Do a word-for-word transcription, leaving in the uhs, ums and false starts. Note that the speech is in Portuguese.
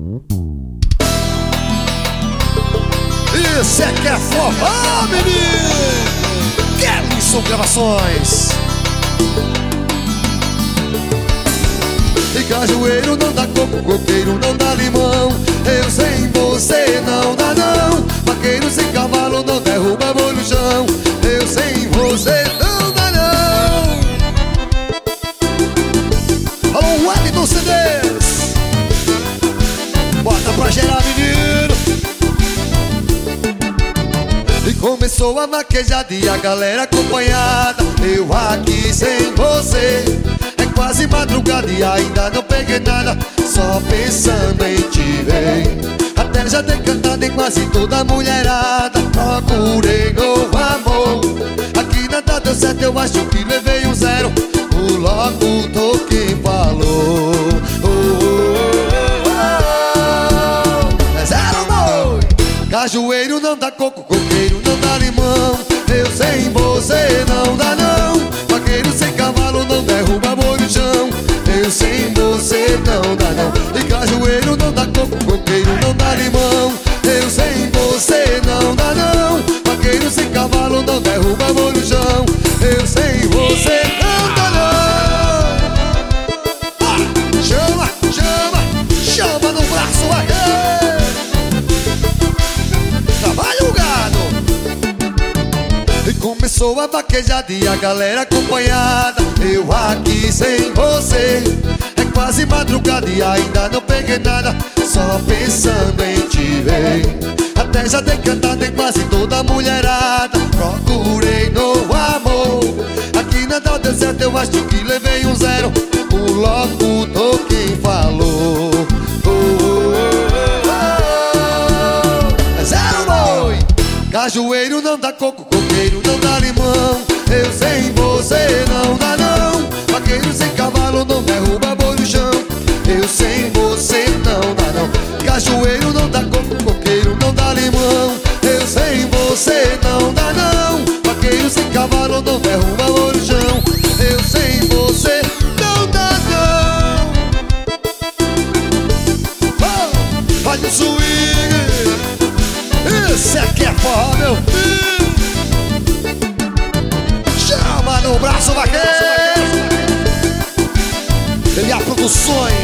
Isso é que é forró, menino! Kellyson Gravações. E cajueiro não dá coco, coqueiro não dá limão. Eu sem você não dá não. Vaqueiro sem cavalo não derruba boi no chão. Eu sem você não dá não. Alô, Wellington C Ds. Bota pra gerar, menino. E começou a vaquejada e a galera acompanhada. Eu aqui sem você. É quase madrugada e ainda não peguei nada. Só pensando em te ver. Até já dei cantada em quase toda a mulherada. Procurei novo amor. Aqui nada deu certo, eu acho que levei um zero. O locutor quem falou. Oh, oh, oh, oh. É zero, boi. Cajueiro não dá coco, coqueiro não dá limão. Eu sem você não dá não. Vaqueiro sem cavalo não derruba boi no chão. Eu sem você não dá não. E cajueiro não dá coco, coqueiro não dá limão. Eu sem você não dá não. Vaqueiro sem cavalo não derruba boi no chão. Eu sem você não dá não. Ah, chama, chama, chama no braço aqui. Trabalha o gado. E começou a vaquejada e a galera acompanhada. Eu aqui sem você. É quase madrugada e ainda não peguei nada. Só pensando em te ver. Até já dei cantada em quase toda a mulherada. Procurei novo amor. Aqui nada deu certo, eu acho que levei um zero. O locutor quem falou. Oh, oh, oh, oh. É zero, boi. Cajueiro não dá coco, coqueiro não dá limão. Eu sem você não dá não. Vaqueiro sem cavalo não derruba boi no chão. Eu sem você não dá não. Cajueiro não dá coco, coqueiro não dá limão. Eu sem você não dá não. Vaqueiro sem cavalo não derruba boi no chão. Eu sem você não dá não. Oh, faz o swing. Esse aqui é forró, meu filho. Chama no braço, vaqueiro. Ele é Produções.